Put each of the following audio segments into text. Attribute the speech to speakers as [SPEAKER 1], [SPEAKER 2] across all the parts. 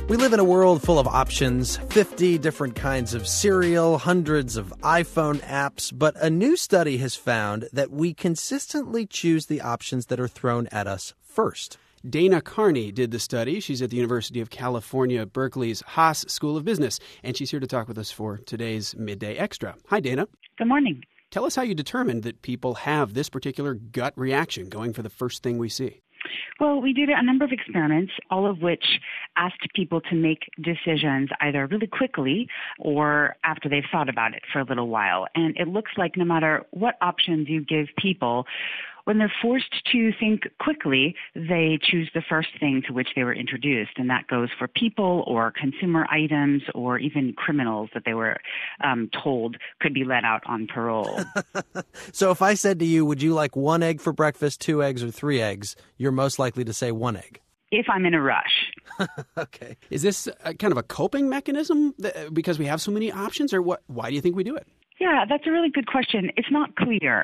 [SPEAKER 1] We live in a world full of options, 50 different kinds of cereal, hundreds of iPhone apps, but a new study has found that we consistently choose the options that are thrown at us first.
[SPEAKER 2] Dana Carney did the study. She's at the University of California, Berkeley's Haas School of Business, and she's here to talk with us for today's Midday Extra. Hi, Dana.
[SPEAKER 3] Good morning.
[SPEAKER 2] Tell us how you determined that people have this particular gut reaction, going for the first thing we see.
[SPEAKER 3] Well, we did a number of experiments, all of which asked people to make decisions either really quickly or after they've thought about it for a little while. And it looks like no matter what options you give people, when they're forced to think quickly, they choose the first thing to which they were introduced. And that goes for people or consumer items or even criminals that they were told could be let out on parole.
[SPEAKER 1] So if I said to you, would you like 1 egg for breakfast, 2 eggs, or 3 eggs, you're most likely to say 1 egg.
[SPEAKER 3] If I'm in a rush.
[SPEAKER 2] Okay. Is this kind of a coping mechanism because we have so many options, or what? Why do you think we do it?
[SPEAKER 3] Yeah, that's a really good question. It's not clear.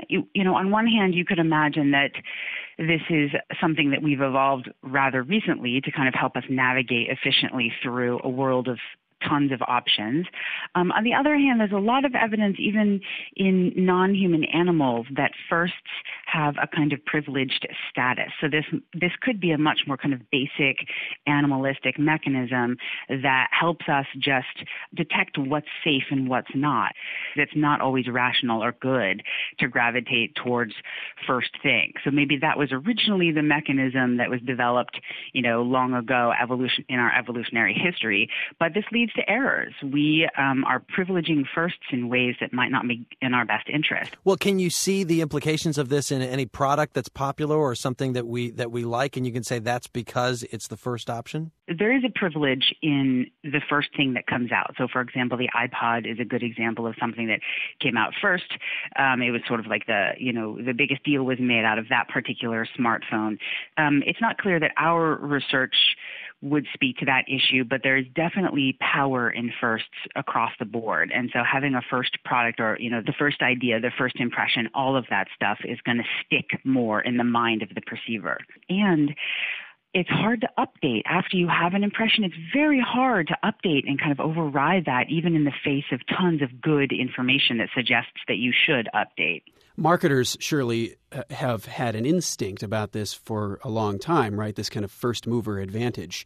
[SPEAKER 3] On one hand, you could imagine that this is something that we've evolved rather recently to kind of help us navigate efficiently through a world of tons of options. On the other hand, there's a lot of evidence, even in non-human animals, that firsts have a kind of privileged status. So this could be a much more kind of basic animalistic mechanism that helps us just detect what's safe and what's not. It's not always rational or good to gravitate towards first thing. So maybe that was originally the mechanism that was developed, long ago in our evolutionary history. But this leads to errors. We are privileging firsts in ways that might not be in our best interest.
[SPEAKER 1] Well, can you see the implications of this in any product that's popular or something that we like, and you can say that's because it's the first option?
[SPEAKER 3] There is a privilege in the first thing that comes out. So, for example, the iPod is a good example of something that came out first. It was sort of like the biggest deal was made out of that particular smartphone. It's not clear that our research would speak to that issue, but there is definitely power in firsts across the board. And so having a first product or, the first idea, the first impression, all of that stuff is going to stick more in the mind of the perceiver. And it's hard to update. After you have an impression, it's very hard to update and kind of override that, even in the face of tons of good information that suggests that you should update.
[SPEAKER 2] Marketers surely have had an instinct about this for a long time, right? This kind of first mover advantage.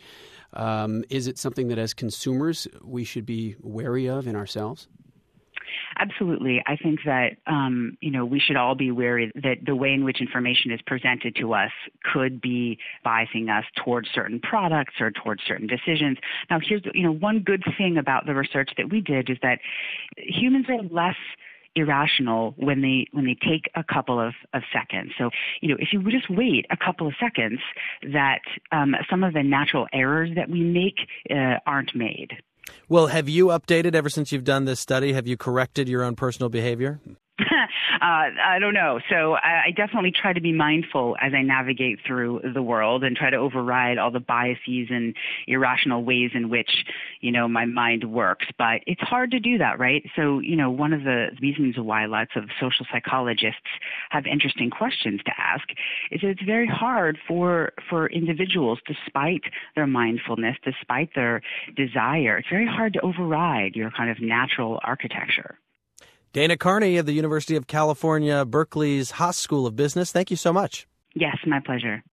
[SPEAKER 2] Is it something that as consumers we should be wary of in ourselves?
[SPEAKER 3] Absolutely. I think that, we should all be wary that the way in which information is presented to us could be biasing us towards certain products or towards certain decisions. Now, here's, one good thing about the research that we did is that humans are less irrational when they take a couple of seconds. So, if you would just wait a couple of seconds, that some of the natural errors that we make aren't made.
[SPEAKER 1] Well, have you updated ever since you've done this study? Have you corrected your own personal behavior?
[SPEAKER 3] I don't know. So I definitely try to be mindful as I navigate through the world and try to override all the biases and irrational ways in which, my mind works. But it's hard to do that, right? So, one of the reasons why lots of social psychologists have interesting questions to ask is that it's very hard for individuals, despite their mindfulness, despite their desire, it's very hard to override your kind of natural architecture.
[SPEAKER 1] Dana Carney of the University of California, Berkeley's Haas School of Business. Thank you so much.
[SPEAKER 3] Yes, my pleasure.